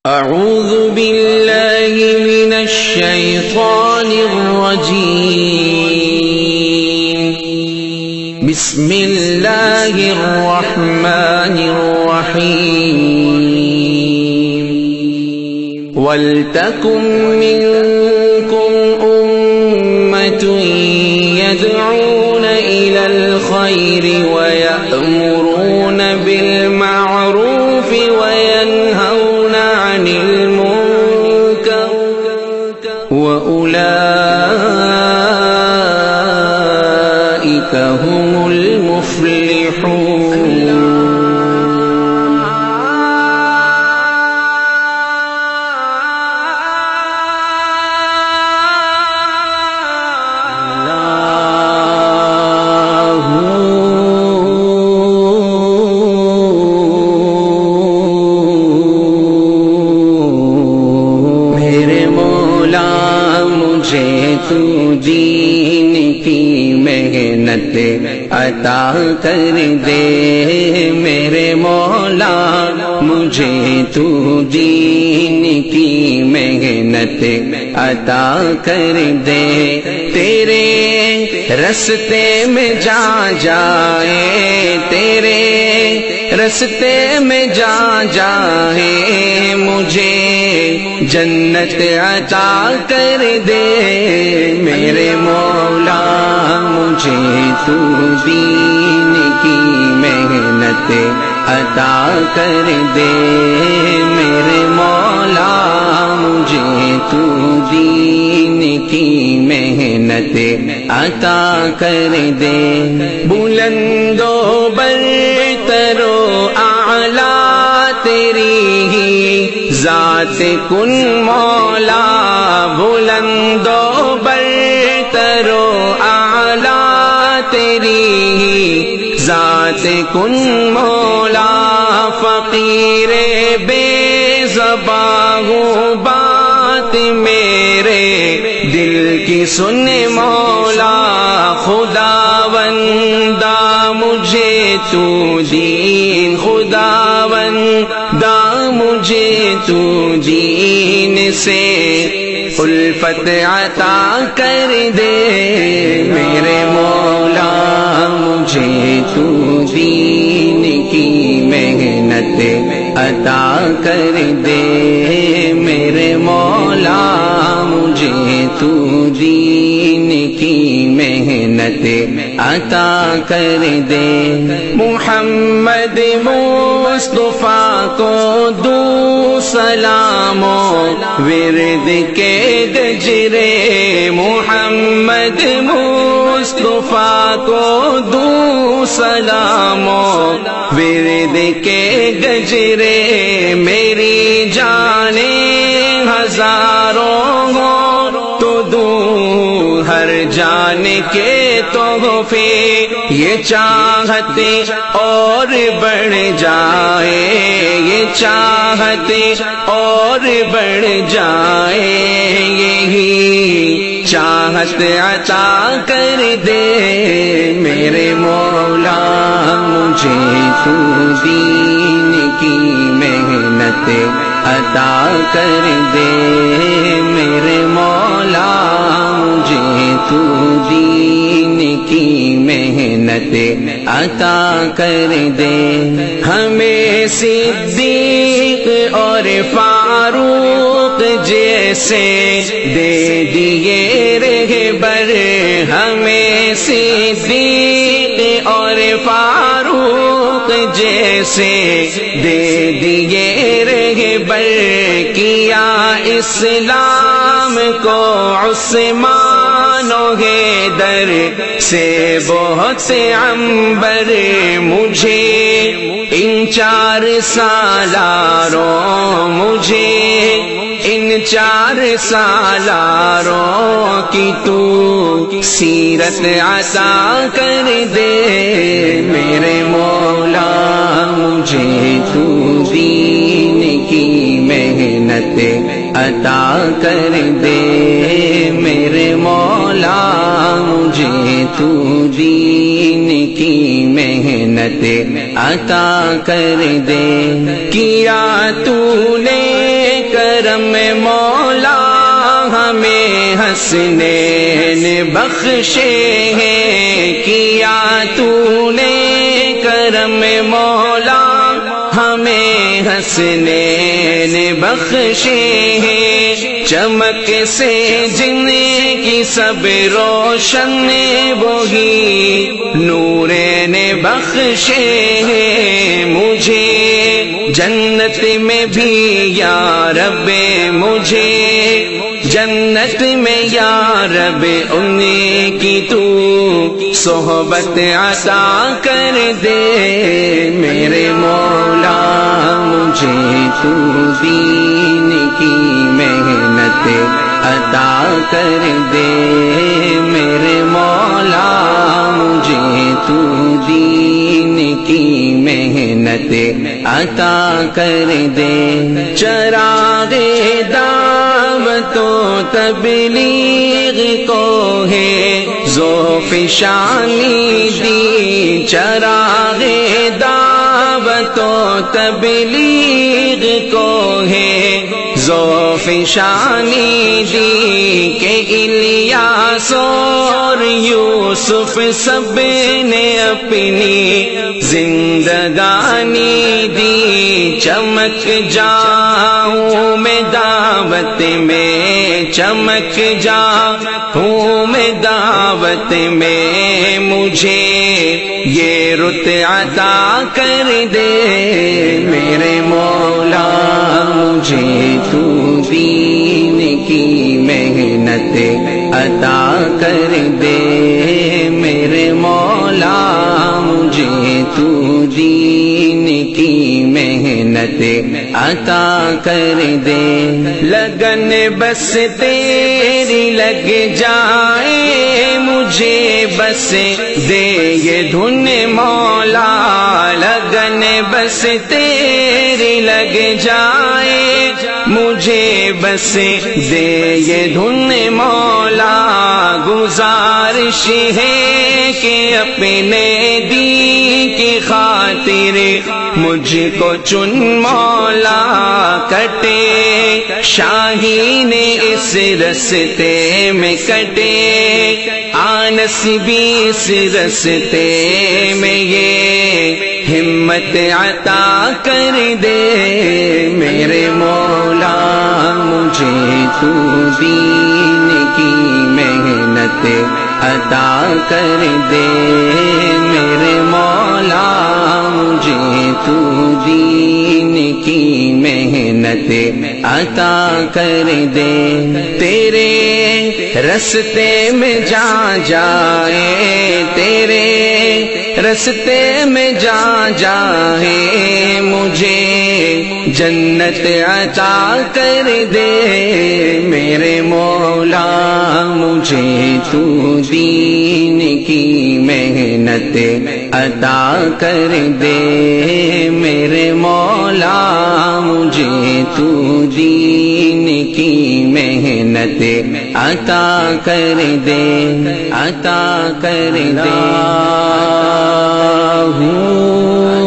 اعوذ باللہ من الشیطان الرجیم بسم اللہ الرحمن الرحیم وَلْتَكُن مِّنكُمْ أُمَّةٌ يَدْعُونَ إِلَى الْخَيْرِ وَيَأْمُرُونَ بِالْمَعْرُوفِ وَيَنْهَوْنَ عَنِ الْمُنكَرِ وَأُولَئِكَ هُمُ الْمُفْلِحُونَ تو دین کی محنت عطا کر دے میرے مولا مجھے تو دین کی محنت عطا کر دے تیرے رستے میں جا جائے تیرے رستے میں جا جائے مجھے جنت عطا کر دے میرے مولا مجھے تو دین کی محنت عطا کر دے میرے مولا مجھے تو دین کی محنت عطا کر دے بلند و برتر و اعلیٰ تیری ہی ذات کن مولا بلند و برتر و اعلیٰ تیری ہی ذات کن مولا فقیر بے زباں ہوں بات میرے دل کی سن مولا خداوندہ مجھے تو دین خداوندہ مجھے تو دین سے الفت عطا کر دے میرے مولا مجھے تو دین کی محنت عطا کر دے میرے مولا مجھے تو دین کی محنت عطا کر دے محمد مصطفیٰ کو دو سلام و ورد کے گجرے محمد مصطفیٰ کو دو سلام و ورد کے گجرے میری جانیں ہزاروں ہوں تو دوں ہر جان کے تحفے یہ چاہتے اور بڑھ جائے یہ چاہتے اور بڑھ جائے یہی چاہت عطا کر دے میرے مولا مجھے تو دین کی محنت عطا کر دے میرے مولا مجھے تو دین کی محنت عطا کر دے ہمیں صدیق اور فاروق جیسے دے دیے رہبر ہمیں صدیق اور فاروق جیسے دے دیے رہبر کیا اسلام کو عثمان و حیدر سے بہت عنبر مجھے ان 4 سالاروں مجھے ان 4 سالاروں کی تو سیرت عطا کر دے میرے مولا مجھے تو دین کی محنت عطا کر دے میرے مولا مجھے تو دین کی محنت عطا کر دے. کیا تو نے حسنین بخشے ہیں، کیا تو نے کرم مولا ہمیں حسنین بخشے ہیں، چمک سے جن کی سب روشن وہی نورین بخشے ہیں، مجھے جنت میں بھی یا رب، مجھے جنت میں یا رب انہیں کی تو صحبت عطا کر دے، میرے مولا مجھے تو دین کی محنت عطا کر دے، میرے مولا مجھے تو دین کی محنت عطا کر دے، چراغ دعوت و تبلیغ کو ہے ذوف شانی دی، چراغ دعوت و تبلیغ کو ہے ذوف شانی دی، کہ الیاس اور یوسف سب نے اپنی زندگانی دی، چمک جاؤں میں دعوت میں، چمک جاؤں میں دعوت میں، مجھے یہ رت عطا کر دے، میرے مولا مجھے تو دین کی محنت عطا کر دے، میرے مولا مجھے تو دین کی محنت عطا کر دے، لگن بس تیری لگ جائے، مجھے بس دے یہ دھن مولا، لگن بس تیری لگ جائے، مجھے بس دے یہ دھن مولا، گزارش ہے کہ اپنے دین کی خاطر مجھ کو چن مولا، کٹے شاہین اس رستے میں کٹے آنس بھی اس رستے میں، یہ ہمت عطا کر دے، میرے مولا مجھے تو دین کی محنت عطا کر دے، میرے مولا مجھے تو دین کی محنت عطا کر دے، تیرے رستے میں جا جائے، تیرے رستے میں جا جائے، مجھے جنت عطا کر دے، میرے مولا مجھے تو دین کی محنت عطا کر دے، میرے مولا مجھے تو دین کی محنت عطا کر دے، عطا کر دے۔